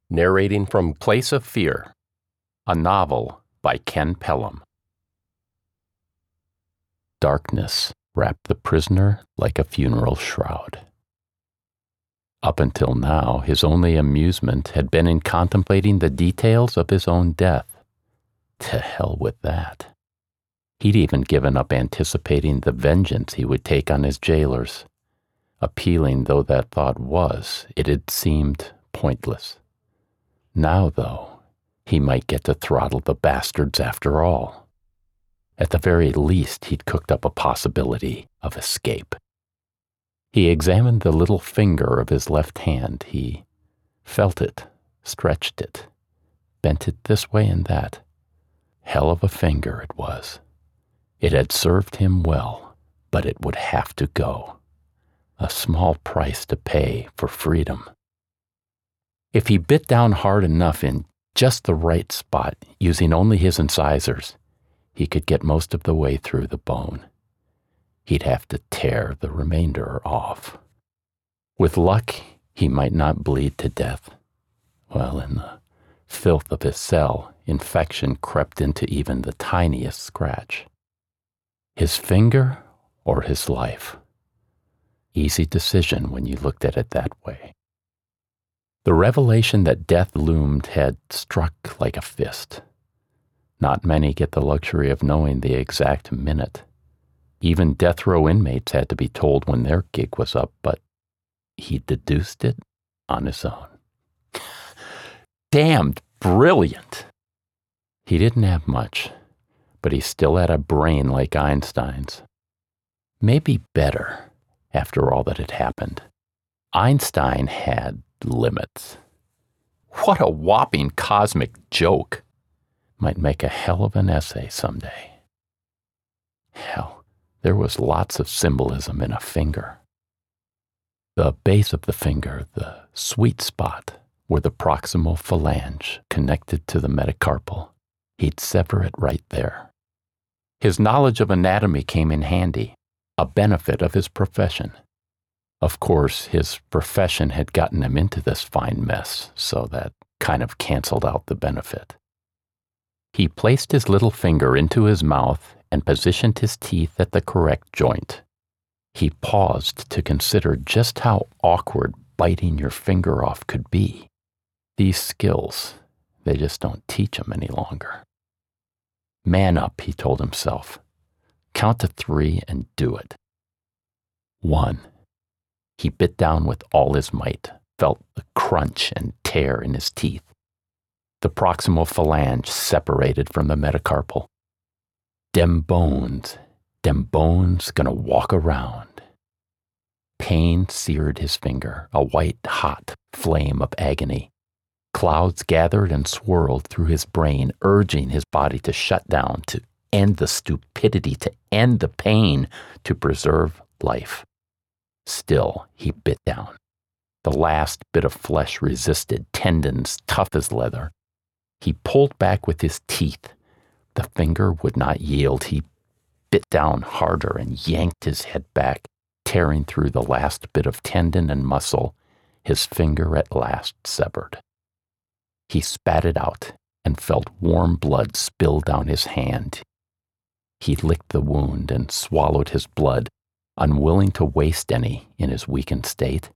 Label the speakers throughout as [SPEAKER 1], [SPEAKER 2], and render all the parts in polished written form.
[SPEAKER 1] Narrating from Place of Fear, a novel by Ken Pelham. Darkness wrapped the prisoner like a funeral shroud. Up until now, his only amusement had been in contemplating the details of his own death. To hell with that. He'd even given up anticipating the vengeance he would take on his jailers. Appealing though that thought was, it had seemed pointless. Now, though, he might get to throttle the bastards after all. At the very least, he'd cooked up a possibility of escape. He examined the little finger of his left hand. He felt it, stretched it, bent it this way and that. Hell of a finger it was. It had served him well, but it would have to go. A small price to pay for freedom. If he bit down hard enough in just the right spot, using only his incisors, he could get most of the way through the bone. He'd have to tear the remainder off. With luck, he might not bleed to death. Well, in the filth of his cell, infection crept into even the tiniest scratch. His finger or his life? Easy decision when you looked at it that way. The revelation that death loomed had struck like a fist. Not many get the luxury of knowing the exact minute. Even death row inmates had to be told when their gig was up, but he deduced it on his own. Damned brilliant! He didn't have much, but he still had a brain like Einstein's. Maybe better, after all that had happened. Einstein had limits. What a whopping cosmic joke! Might make a hell of an essay someday. Hell, there was lots of symbolism in a finger. The base of the finger, the sweet spot, where the proximal phalange connected to the metacarpal. He'd sever it right there. His knowledge of anatomy came in handy, a benefit of his profession. Of course, his profession had gotten him into this fine mess, so that kind of canceled out the benefit. He placed his little finger into his mouth and positioned his teeth at the correct joint. He paused to consider just how awkward biting your finger off could be. These skills, they just don't teach them any longer. Man up, he told himself. Count to 3 and do it. 1. He bit down with all his might, felt the crunch and tear in his teeth. The proximal phalange separated from the metacarpal. Dem bones gonna walk around. Pain seared his finger, a white-hot flame of agony. Clouds gathered and swirled through his brain, urging his body to shut down, to end the stupidity, to end the pain, to preserve life. Still, he bit down. The last bit of flesh resisted, tendons tough as leather. He pulled back with his teeth. The finger would not yield. He bit down harder and yanked his head back, tearing through the last bit of tendon and muscle, his finger at last severed. He spat it out and felt warm blood spill down his hand. He licked the wound and swallowed his blood, unwilling to waste any in his weakened state.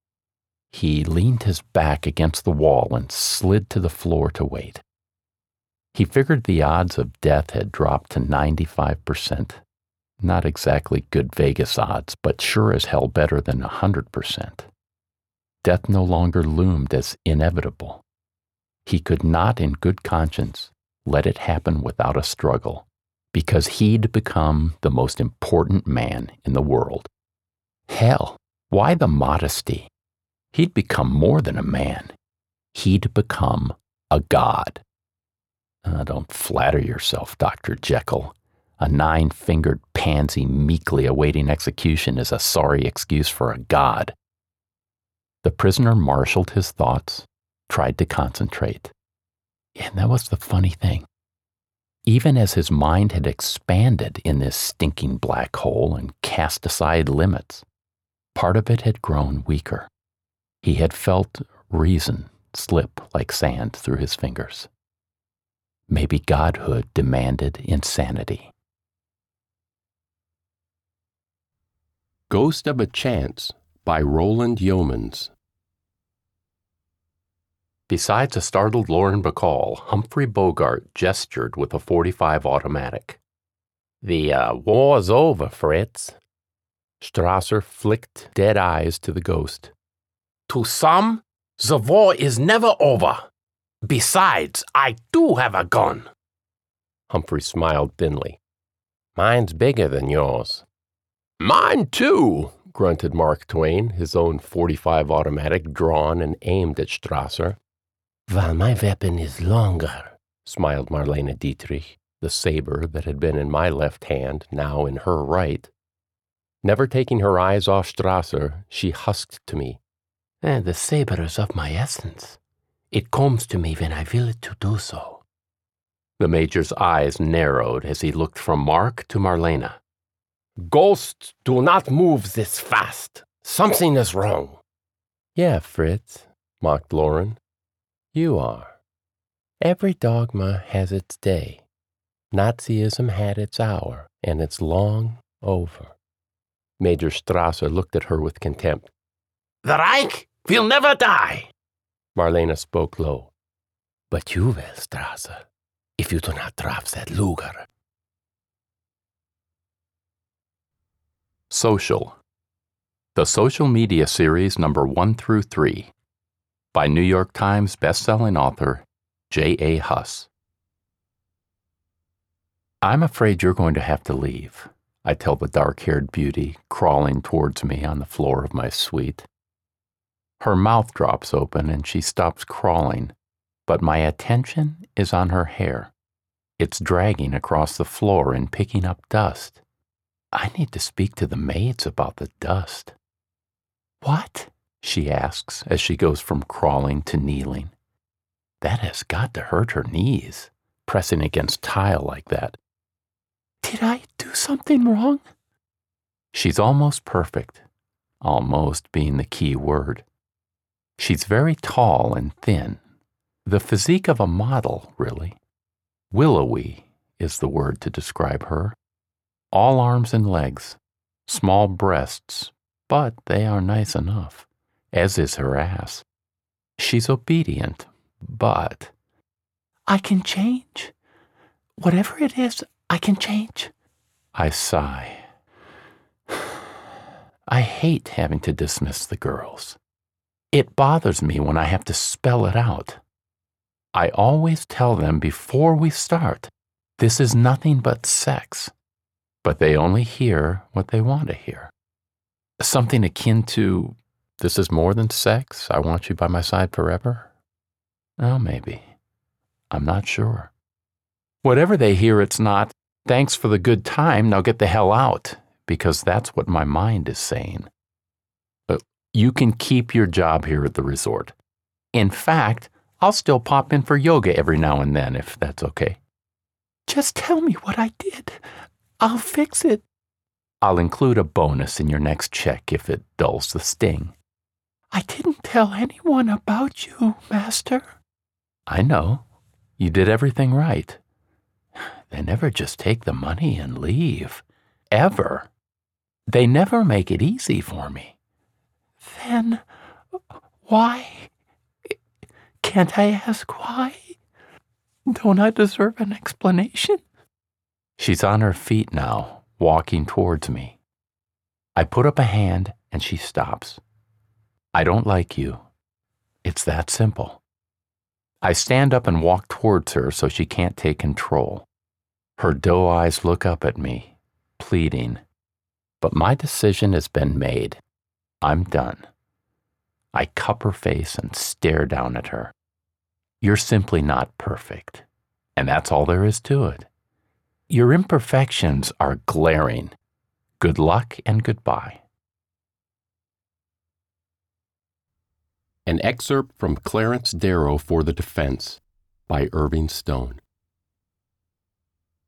[SPEAKER 1] He leaned his back against the wall and slid to the floor to wait. He figured the odds of death had dropped to 95%. Not exactly good Vegas odds, but sure as hell better than 100%. Death no longer loomed as inevitable. He could not in good conscience let it happen without a struggle, because he'd become the most important man in the world. Hell, why the modesty? He'd become more than a man. He'd become a god. Don't flatter yourself, Dr. Jekyll. A 9-fingered pansy meekly awaiting execution is a sorry excuse for a god. The prisoner marshaled his thoughts, tried to concentrate. And that was the funny thing. Even as his mind had expanded in this stinking black hole and cast aside limits, part of it had grown weaker. He had felt reason slip like sand through his fingers. Maybe godhood demanded insanity.
[SPEAKER 2] Ghost of a Chance by Roland Yeomans.
[SPEAKER 1] Besides a startled Lauren Bacall, Humphrey Bogart gestured with a .45 automatic. "The war's over, Fritz." Strasser flicked dead eyes to the ghost. "To some, the war is never over. Besides, I do have a gun."
[SPEAKER 2] Humphrey smiled thinly. "Mine's bigger than yours."
[SPEAKER 3] "Mine too,"
[SPEAKER 2] grunted Mark Twain, his own .45 automatic drawn and aimed at Strasser.
[SPEAKER 3] "Well, my weapon is longer,"
[SPEAKER 2] smiled Marlene Dietrich, the saber that had been in my left hand, now in her right. Never taking her eyes off Strasser, she husked to me.
[SPEAKER 3] "And the saber is of my essence. It comes to me when I will it to do so."
[SPEAKER 1] The Major's eyes narrowed as he looked from Mark to Marlene.
[SPEAKER 3] "Ghosts do not move this fast. Something is wrong."
[SPEAKER 2] "Yeah, Fritz," mocked Lauren. "You are. Every dogma has its day. Nazism had its hour, and it's long over." Major Strasser looked at her with contempt.
[SPEAKER 3] "The Reich will never die."
[SPEAKER 2] Marlene spoke low.
[SPEAKER 3] "But you will, Strasser, if you do not drop that Luger."
[SPEAKER 1] Social. The Social Media Series number 1 through 3 by New York Times bestselling author J.A. Huss. "I'm afraid you're going to have to leave," I tell the dark-haired beauty crawling towards me on the floor of my suite. Her mouth drops open and she stops crawling, but my attention is on her hair. It's dragging across the floor and picking up dust. I need to speak to the maids about the dust. "What?" she asks as she goes from crawling to kneeling. That has got to hurt her knees, pressing against tile like that. "Did I do something wrong?" She's almost perfect, almost being the key word. She's very tall and thin, the physique of a model, really. Willowy is the word to describe her. All arms and legs, small breasts, but they are nice enough, as is her ass. She's obedient, but... "I can change. Whatever it is, I can change." I sigh. I hate having to dismiss the girls. It bothers me when I have to spell it out. I always tell them before we start, this is nothing but sex. But they only hear what they want to hear. Something akin to, "This is more than sex, I want you by my side forever." Oh, maybe. I'm not sure. Whatever they hear, it's not, "Thanks for the good time, now get the hell out," because that's what my mind is saying. You can keep your job here at the resort. In fact, I'll still pop in for yoga every now and then, if that's okay. "Just tell me what I did. I'll fix it." "I'll include a bonus in your next check if it dulls the sting." "I didn't tell anyone about you, Master." "I know. You did everything right. They never just take the money and leave. Ever. They never make it easy for me." "Then why? Can't I ask why? Don't I deserve an explanation?" She's on her feet now, walking towards me. I put up a hand and she stops. "I don't like you. It's that simple." I stand up and walk towards her so she can't take control. Her doe eyes look up at me, pleading. But my decision has been made. I'm done. I cup her face and stare down at her. You're simply not perfect, and that's all there is to it. Your imperfections are glaring. Good luck and goodbye.
[SPEAKER 2] An excerpt from Clarence Darrow for the Defense by Irving Stone.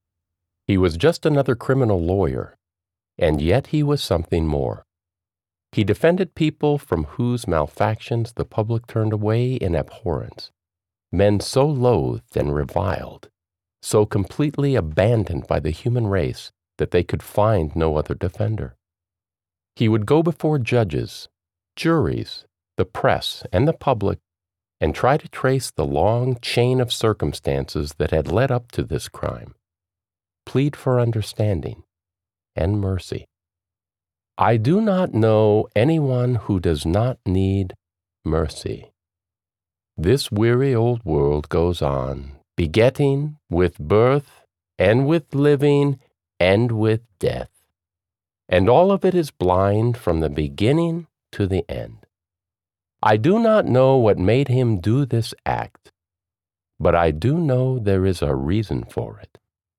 [SPEAKER 2] He was just another criminal lawyer, and yet he was something more. He defended people from whose malfactions the public turned away in abhorrence, men so loathed and reviled, so completely abandoned by the human race that they could find no other defender. He would go before judges, juries, the press, and the public, and try to trace the long chain of circumstances that had led up to this crime, plead for understanding and mercy. I do not know anyone who does not need mercy. This weary old world goes on, begetting with birth and with living and with death, and all of it is blind from the beginning to the end. I do not know what made him do this act, but I do know there is a reason for it.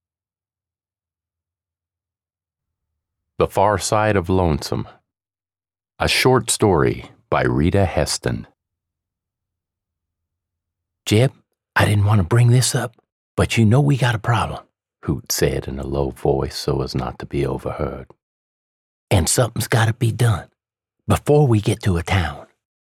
[SPEAKER 1] The Far Side of Lonesome. A short story by Rita Heston.
[SPEAKER 3] Jeb, I didn't want to bring this up, but you know we got a problem,
[SPEAKER 1] Hoot said in a low voice so as not to be overheard.
[SPEAKER 3] And something's got to be done before we get to a town.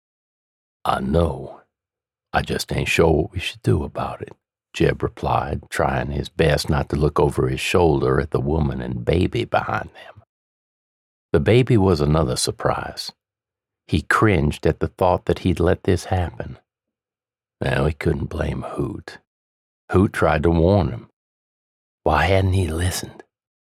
[SPEAKER 1] I know. I just ain't sure what we should do about it, Jeb replied, trying his best not to look over his shoulder at the woman and baby behind them. The baby was another surprise. He cringed at the thought that he'd let this happen. Well, he couldn't blame Hoot. Hoot tried to warn him.
[SPEAKER 3] Why hadn't he listened?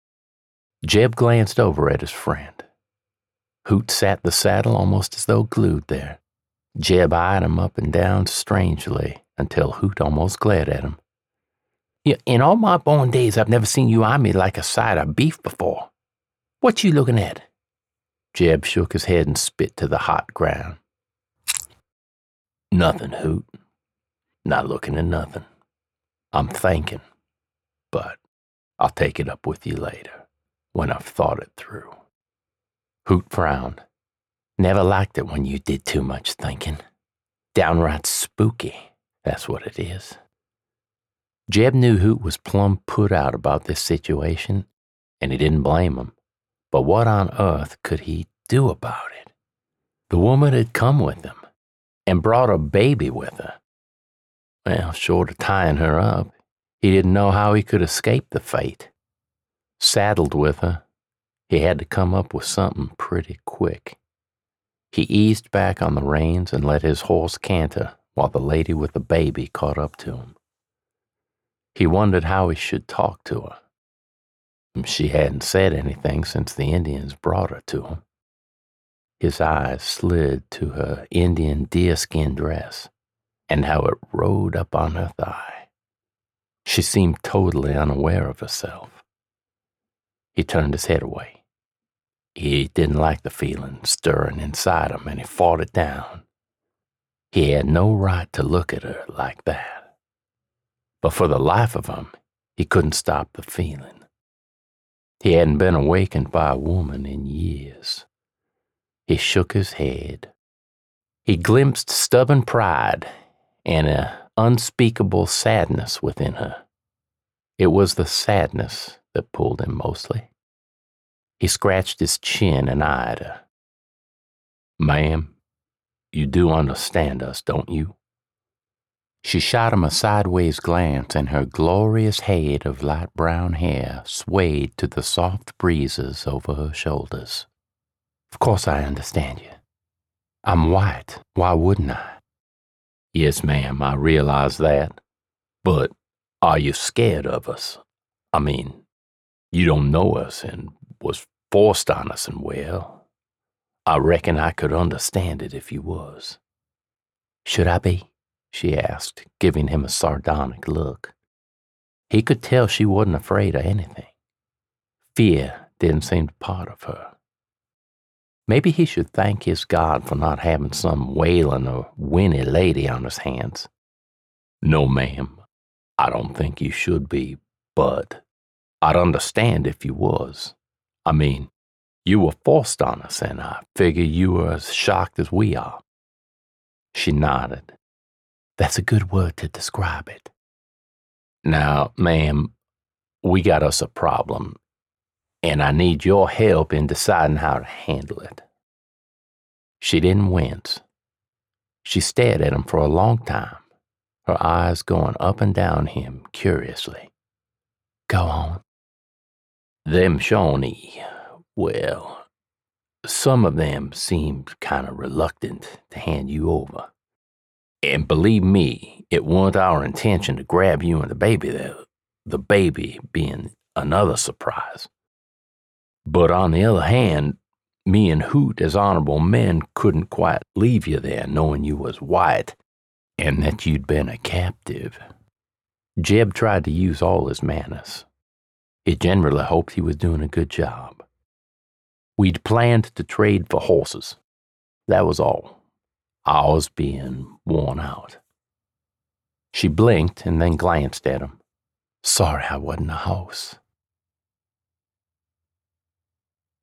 [SPEAKER 1] Jeb glanced over at his friend. Hoot sat the saddle almost as though glued there. Jeb eyed him up and down strangely until Hoot almost glared at him.
[SPEAKER 3] In all my born days, I've never seen you eye me like a side of beef before. What you looking at?
[SPEAKER 1] Jeb shook his head and spit to the hot ground. Nothing, Hoot. Not looking at nothing. I'm thinking, but I'll take it up with you later, when I've thought it through. Hoot frowned.
[SPEAKER 3] Never liked it when you did too much thinking. Downright spooky, that's what it is.
[SPEAKER 1] Jeb knew Hoot was plumb put out about this situation, and he didn't blame him. But what on earth could he do about it? The woman had come with him and brought a baby with her. Well, short of tying her up, he didn't know how he could escape the fate. Saddled with her, he had to come up with something pretty quick. He eased back on the reins and let his horse canter while the lady with the baby caught up to him. He wondered how he should talk to her. She hadn't said anything since the Indians brought her to him. His eyes slid to her Indian deerskin dress and how it rode up on her thigh. She seemed totally unaware of herself. He turned his head away. He didn't like the feeling stirring inside him, and he fought it down. He had no right to look at her like that. But for the life of him, he couldn't stop the feeling. He hadn't been awakened by a woman in years. He shook his head. He glimpsed stubborn pride and an unspeakable sadness within her. It was the sadness that pulled him mostly. He scratched his chin and eyed her. Ma'am, you do understand us, don't you? She shot him a sideways glance, and her glorious head of light brown hair swayed to the soft breezes over her shoulders. Of course I understand you. I'm white. Why wouldn't I? Yes, ma'am, I realize that. But are you scared of us? I mean, you don't know us and was forced on us, and well, I reckon I could understand it if you was.
[SPEAKER 3] Should I be?
[SPEAKER 1] She asked, giving him a sardonic look. He could tell she wasn't afraid of anything. Fear didn't seem part of her. Maybe he should thank his God for not having some wailing or whinny lady on his hands. No, ma'am, I don't think you should be, but I'd understand if you was. I mean, you were forced on us, and I figure you were as shocked as we are. She nodded.
[SPEAKER 3] That's a good word to describe it.
[SPEAKER 1] Now, ma'am, we got us a problem, and I need your help in deciding how to handle it.
[SPEAKER 3] She didn't wince. She stared at him for a long time, her eyes going up and down him curiously.
[SPEAKER 1] Go on.
[SPEAKER 3] Them Shawnee, well, some of them seemed kind of reluctant to hand you over. And believe me, it wasn't our intention to grab you and the baby there, the baby being another surprise. But on the other hand, me and Hoot as honorable men couldn't quite leave you there knowing you was white and that you'd been a captive. Jeb tried to use all his manners. He generally hoped he was doing a good job. We'd planned to trade for horses. That was all. Ours being worn out. She blinked and then glanced at him.
[SPEAKER 1] Sorry I wasn't a horse.